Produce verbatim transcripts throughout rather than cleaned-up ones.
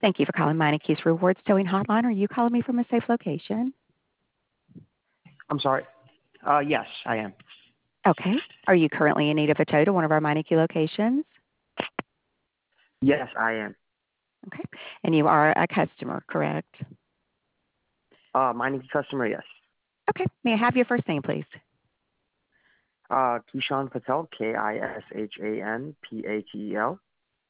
Thank you for calling Meineke Rewards Towing Hotline. Are you calling me from a safe location? I'm sorry. Uh, yes, I am. Okay. Are you currently in need of a tow to one of our Meineke locations? Yes, I am. Okay. And you are a customer, correct? Uh, my name's customer, yes. Okay. May I have your first name, please? Uh, Kishan Patel, K I S H A N P A T E L.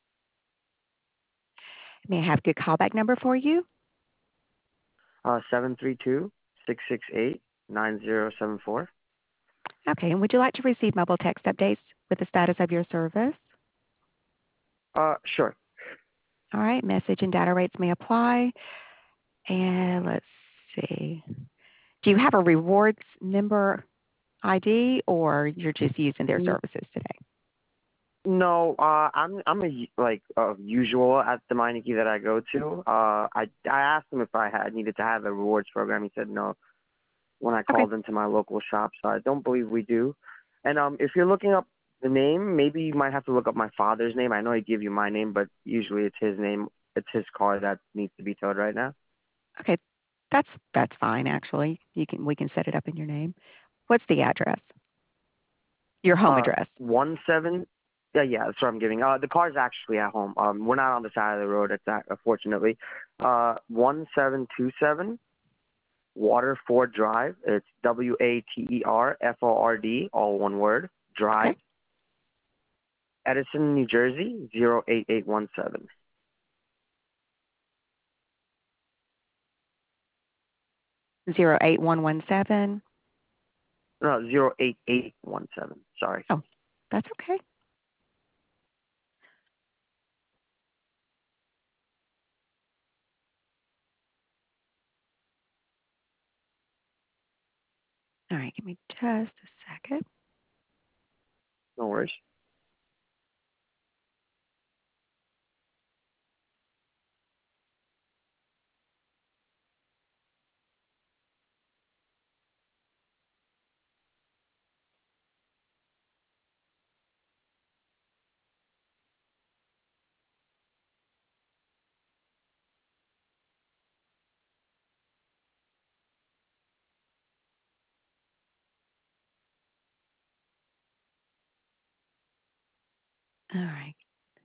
May I have a good callback number for you? Uh, seven three two, six six eight, nine zero seven four. Okay. And would you like to receive mobile text updates with the status of your service? Uh, sure. All right. Message and data rates may apply. And let's see. Do you have a rewards member I D or you're just using their N- services today? No, uh, I'm I'm a u- like uh, usual at the Meineke that I go to. Uh, I I asked him if I had needed to have a rewards program. He said no when I Okay. called into my local shop, so I don't believe we do. And um, if you're looking up the name, maybe you might have to look up my father's name. I know he gave you my name, but usually it's his name. It's his car that needs to be towed right now. Okay. That's that's fine actually. You can we can set it up in your name. What's the address? Your home Uh, address. one seven. Yeah, yeah, that's what I'm giving. Uh, the car's actually at home. Um, we're not on the side of the road. It's at, fortunately. Uh, one seven two seven Waterford Drive. It's W A T E R F O R D, all one word. Drive. Okay. Edison, New Jersey, zero eight eight one seven. Zero eight one one seven. No, zero eight eight one seven. Sorry. Oh, that's okay. All right, give me just a second. No worries. All right.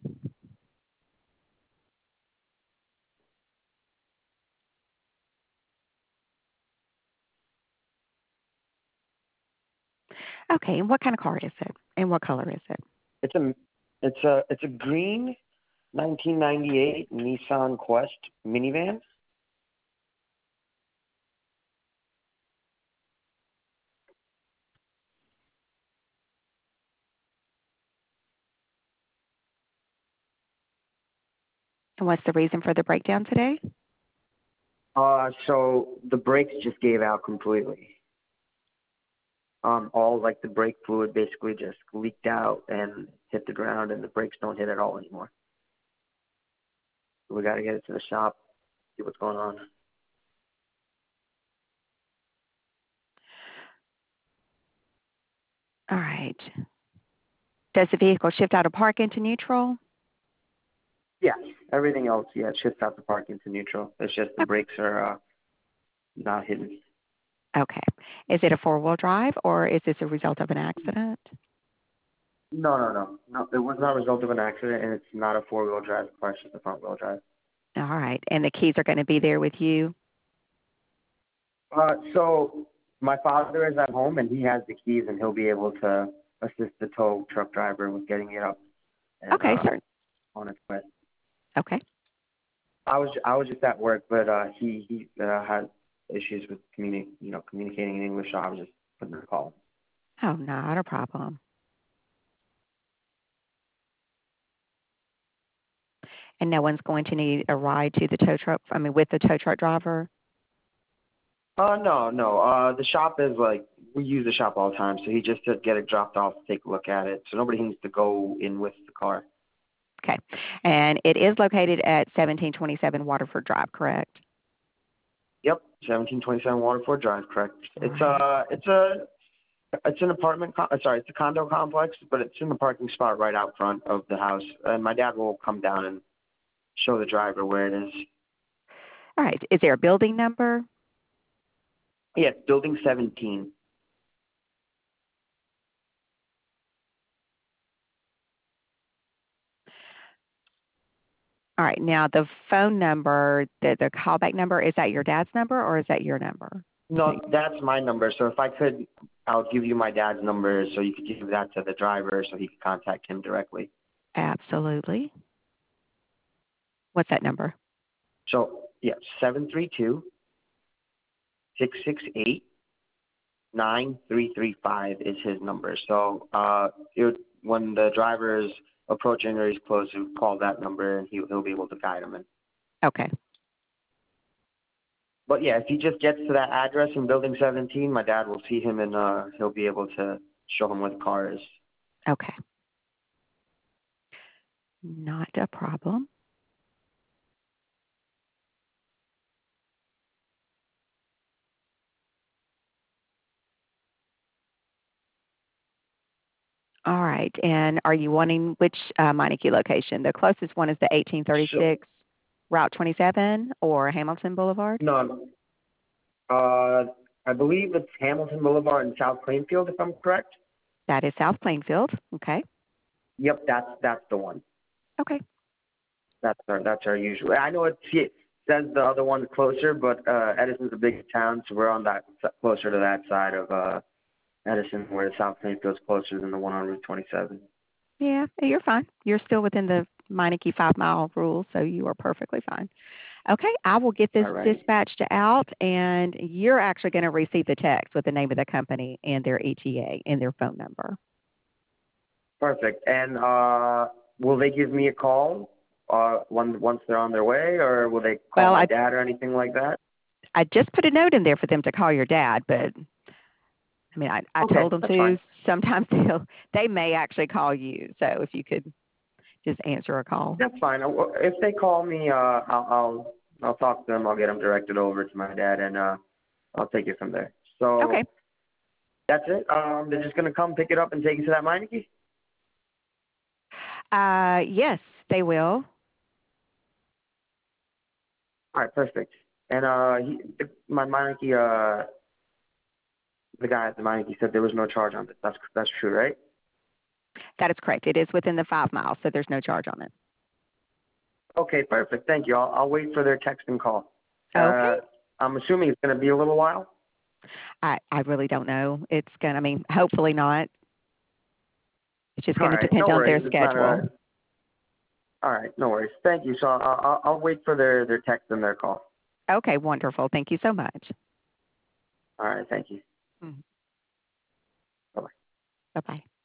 Okay, and what kind of car is it? And what color is it? It's a it's a it's a green nineteen ninety-eight Nissan Quest minivan. And what's the reason for the breakdown today? Uh, so the brakes just gave out completely. Um, all like the brake fluid basically just leaked out and hit the ground, and the brakes don't hit at all anymore. So we got to get it to the shop, see what's going on. All right. Does the vehicle shift out of park into neutral? Yeah, everything else, yeah, it shifts out the park into neutral. It's just the Okay. brakes are uh, not hitting. Okay. Is it a four-wheel drive or is this a result of an accident? No, no, no, no. It was not a result of an accident, and it's not a four-wheel drive car. It's just a front-wheel drive. All right. And the keys are going to be there with you? Uh, so my father is at home, and he has the keys, and he'll be able to assist the tow truck driver with getting it up and Okay, uh, sir. on its way. Okay. I was I was just at work, but uh, he he uh, had issues with communi- you know communicating in English, so I was just putting a call. Oh, not a problem. And no one's going to need a ride to the tow truck, I mean, with the tow truck driver? Uh, no, no. Uh, the shop is like we use the shop all the time, so he just to get it dropped off, take a look at it. So nobody needs to go in with the car. Okay. And it is located at seventeen twenty-seven Waterford Drive, correct? Yep, seventeen twenty-seven Waterford Drive, correct. All It's right. uh, it's a it's an apartment. Com- uh, sorry, it's a condo complex, but it's in the parking spot right out front of the house. And my dad will come down and show the driver where it is. All right. Is there a building number? Yeah, it's building seventeen. All right. Now, the phone number, the, the callback number, is that your dad's number or is that your number? No, that's my number. So if I could, I'll give you my dad's number so you could give that to the driver so he could contact him directly. Absolutely. What's that number? So, yeah, seven three two, six six eight, nine three three five is his number. So uh, it, when the driver is approaching or he's close, you call that number and he, he'll be able to guide him in. Okay. But yeah, if he just gets to that address in building seventeen, my dad will see him and uh, he'll be able to show him where the car is. Okay. Not a problem. All right. And are you wanting which uh, Meineke location? The closest one is the eighteen thirty-six So, Route twenty-seven or Hamilton Boulevard? no, uh, I believe it's Hamilton Boulevard in South Plainfield, if I'm correct. That is South Plainfield. Okay. Yep, that's that's the one. Okay. That's our that's our usual. I know it, it says the other one's closer, but uh, Edison's a big town, so we're on that closer to that side of uh, Edison, where South Plainfield's closer than the one on Route twenty-seven. Yeah, you're fine. You're still within the Meineke five-mile rule, so you are perfectly fine. Okay, I will get this Right. dispatched out, and you're actually going to receive the text with the name of the company and their E T A and their phone number. Perfect. And uh, will they give me a call uh, when, once they're on their way, or will they call Well, my I, dad or anything like that? I just put a note in there for them to call your dad, but I mean, I, I Okay, told them that's to. fine. Sometimes they'll, they may actually call you, so if you could just answer a call. That's fine. If they call me, uh, I'll, I'll I'll talk to them. I'll get them directed over to my dad, and uh, I'll take it from there. So Okay. that's it. Um, they're just gonna come pick it up and take it to that Meineke? Uh, yes, they will. All right, perfect. And uh, he, my Meineke, uh, the guy at the Meineke said there was no charge on it. That's that's true, right? That is correct. It is within the five miles, so there's no charge on it. Okay, perfect. Thank you. I'll, I'll wait for their text and call. Okay. Uh, I'm assuming it's going to be a little while. I, I really don't know. It's going to, I mean, hopefully not. It's just going All to right, depend no on their worries. It's not schedule. a, all right, no worries. Thank you. So I'll, I'll, I'll wait for their, their text and their call. Okay, wonderful. Thank you so much. All right, thank you. Mm-hmm. Bye-bye. Bye-bye.